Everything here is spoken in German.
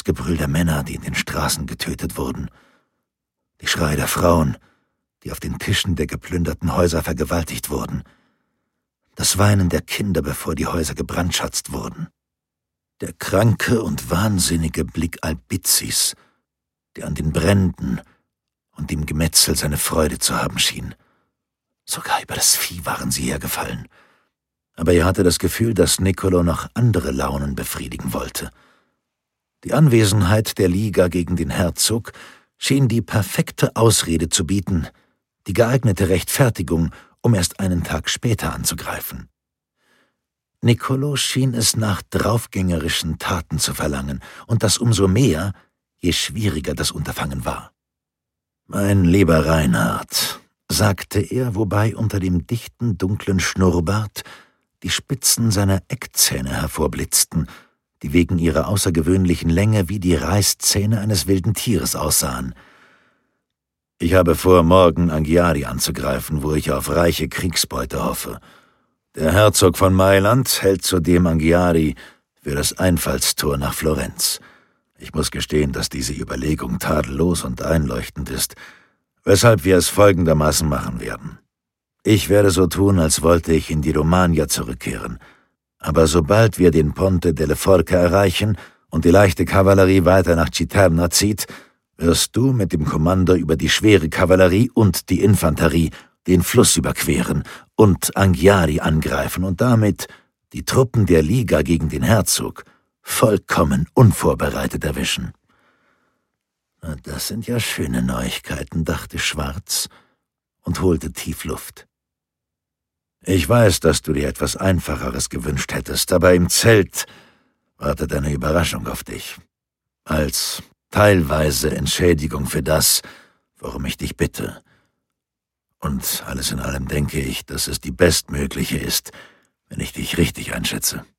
Gebrüll der Männer, die in den Straßen getötet wurden, die Schreie der Frauen, die auf den Tischen der geplünderten Häuser vergewaltigt wurden, das Weinen der Kinder, bevor die Häuser gebrandschatzt wurden, der kranke und wahnsinnige Blick Albizzis, der an den Bränden und dem Gemetzel seine Freude zu haben schien. Sogar über das Vieh waren sie hergefallen. Aber er hatte das Gefühl, dass Niccolò noch andere Launen befriedigen wollte. Die Anwesenheit der Liga gegen den Herzog schien die perfekte Ausrede zu bieten, die geeignete Rechtfertigung, um erst einen Tag später anzugreifen. Niccolò schien es nach draufgängerischen Taten zu verlangen, und das umso mehr, je schwieriger das Unterfangen war. »Mein lieber Reinhard«, sagte er, wobei unter dem dichten, dunklen Schnurrbart die Spitzen seiner Eckzähne hervorblitzten, die wegen ihrer außergewöhnlichen Länge wie die Reißzähne eines wilden Tieres aussahen. »Ich habe vor, morgen Anghiari anzugreifen, wo ich auf reiche Kriegsbeute hoffe. Der Herzog von Mailand hält zudem Anghiari für das Einfallstor nach Florenz. Ich muss gestehen, dass diese Überlegung tadellos und einleuchtend ist, weshalb wir es folgendermaßen machen werden. Ich werde so tun, als wollte ich in die Romagna zurückkehren, aber sobald wir den Ponte delle Forche erreichen und die leichte Kavallerie weiter nach Citerna zieht, wirst du mit dem Kommando über die schwere Kavallerie und die Infanterie den Fluss überqueren und Anghiari angreifen und damit die Truppen der Liga gegen den Herzog vollkommen unvorbereitet erwischen.« »Das sind ja schöne Neuigkeiten«, dachte Schwarz und holte tief Luft. »Ich weiß, dass du dir etwas Einfacheres gewünscht hättest, aber im Zelt wartet eine Überraschung auf dich. Als teilweise Entschädigung für das, worum ich dich bitte. Und alles in allem denke ich, dass es die bestmögliche ist, wenn ich dich richtig einschätze.«